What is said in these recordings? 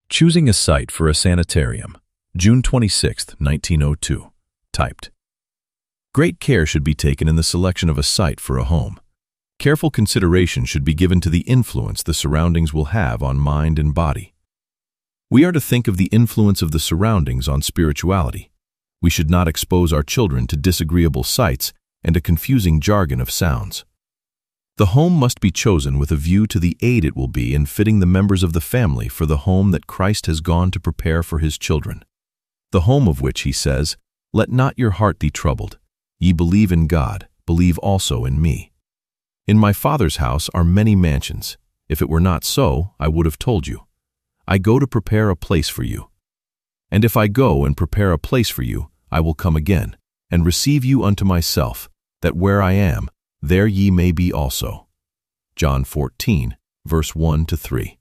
Choosing a site for a sanitarium, June 26, 1902. Typed. Great care should be taken in the selection of a site for a home. Careful consideration should be given to the influence the surroundings will have on mind and body. We are to think of the influence of the surroundings on spirituality. We should not expose our children to disagreeable sights and a confusing jargon of sounds. The home must be chosen with a view to the aid it will be in fitting the members of the family for the home that Christ has gone to prepare for his children. The home of which he says, "Let not your heart be troubled. Ye believe in God, believe also in me. In my Father's house are many mansions. If it were not so, I would have told you. I go to prepare a place for you. And if I go and prepare a place for you, I will come again, and receive you unto myself, that where I am, there ye may be also." John 14, verse 1-3.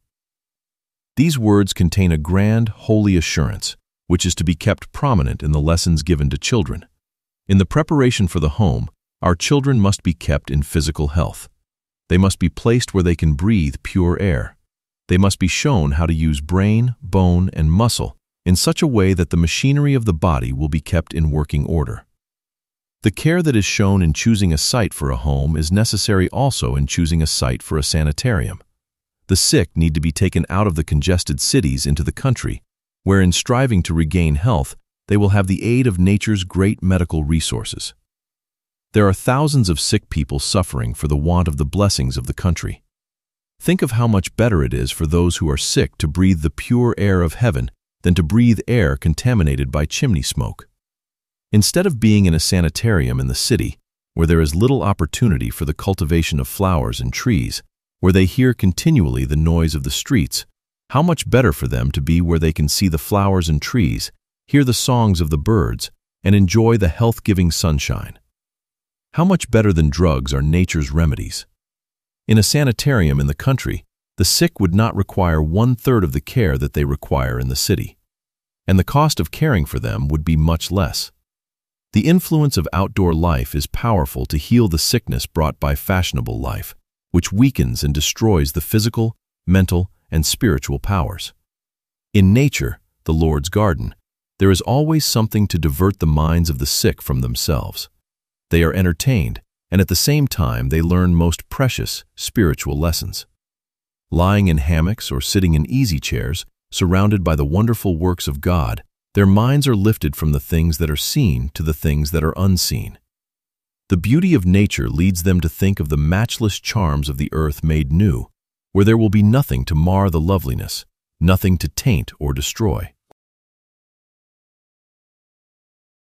These words contain a grand, holy assurance, which is to be kept prominent in the lessons given to children. In the preparation for the home, our children must be kept in physical health. They must be placed where they can breathe pure air. They must be shown how to use brain, bone, and muscle in such a way that the machinery of the body will be kept in working order. The care that is shown in choosing a site for a home is necessary also in choosing a site for a sanitarium. The sick need to be taken out of the congested cities into the country, where in striving to regain health, they will have the aid of nature's great medical resources. There are thousands of sick people suffering for the want of the blessings of the country. Think of how much better it is for those who are sick to breathe the pure air of heaven than to breathe air contaminated by chimney smoke. Instead of being in a sanitarium in the city, where there is little opportunity for the cultivation of flowers and trees, where they hear continually the noise of the streets, how much better for them to be where they can see the flowers and trees, hear the songs of the birds, and enjoy the health-giving sunshine. How much better than drugs are nature's remedies? In a sanitarium in the country, the sick would not require 1/3 of the care that they require in the city, and the cost of caring for them would be much less. The influence of outdoor life is powerful to heal the sickness brought by fashionable life, which weakens and destroys the physical, mental, and spiritual powers. In nature, the Lord's garden, there is always something to divert the minds of the sick from themselves. They are entertained, and at the same time they learn most precious spiritual lessons. Lying in hammocks or sitting in easy chairs, surrounded by the wonderful works of God, their minds are lifted from the things that are seen to the things that are unseen. The beauty of nature leads them to think of the matchless charms of the earth made new, where there will be nothing to mar the loveliness, nothing to taint or destroy.